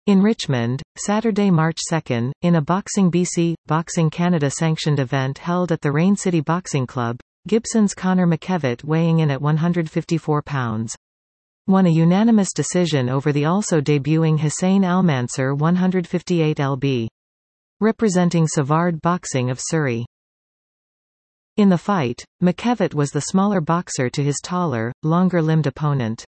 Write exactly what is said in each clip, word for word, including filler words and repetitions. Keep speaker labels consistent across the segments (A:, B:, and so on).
A: In Richmond, Saturday, March second, in a Boxing B C, Boxing Canada sanctioned event held at the Rain City Boxing Club, Gibson's Conor McKevitt, weighing in at one hundred fifty-four pounds, won a unanimous decision over the also debuting Hussein Almansur one hundred fifty-eight pounds, representing Savard Boxing of Surrey. In the fight, McKevitt was the smaller boxer to his taller, longer-limbed opponent.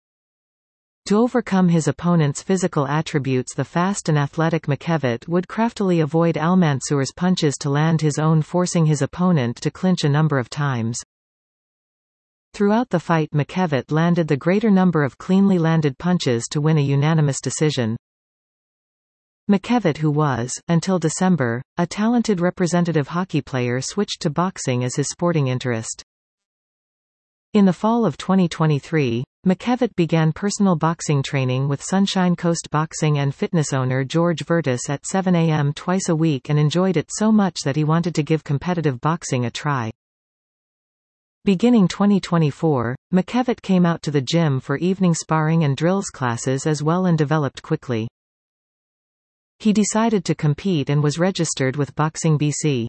A: To overcome his opponent's physical attributes, the fast and athletic McKevitt would craftily avoid Almansur's punches to land his own, forcing his opponent to clinch a number of times. Throughout the fight, McKevitt landed the greater number of cleanly landed punches to win a unanimous decision. McKevitt, who was, until December, a talented representative hockey player, switched to boxing as his sporting interest. In the fall of twenty twenty-three, McKevitt began personal boxing training with Sunshine Coast Boxing and fitness owner George Vertis at seven a m twice a week and enjoyed it so much that he wanted to give competitive boxing a try. Beginning twenty twenty-four, McKevitt came out to the gym for evening sparring and drills classes as well and developed quickly. He decided to compete and was registered with Boxing B C.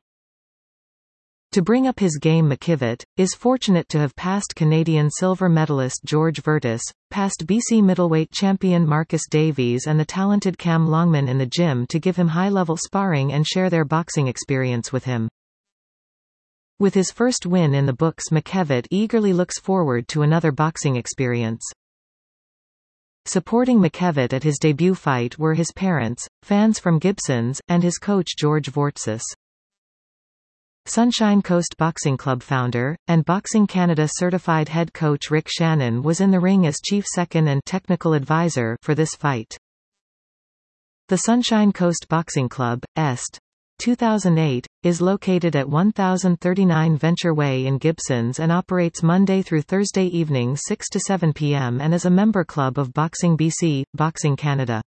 A: To bring up his game, McKevitt is fortunate to have passed Canadian silver medalist George Vertis, past B C middleweight champion Marcus Davies and the talented Cam Longman in the gym to give him high-level sparring and share their boxing experience with him. With his first win in the books, McKevitt eagerly looks forward to another boxing experience. Supporting McKevitt at his debut fight were his parents, fans from Gibsons, and his coach George Vortsis. Sunshine Coast Boxing Club founder, and Boxing Canada certified head coach Rick Shannon was in the ring as chief second and technical advisor for this fight. The Sunshine Coast Boxing Club, Est. two thousand eight, is located at one thousand thirty-nine Venture Way in Gibsons and operates Monday through Thursday evenings six to seven p m and is a member club of Boxing B C, Boxing Canada.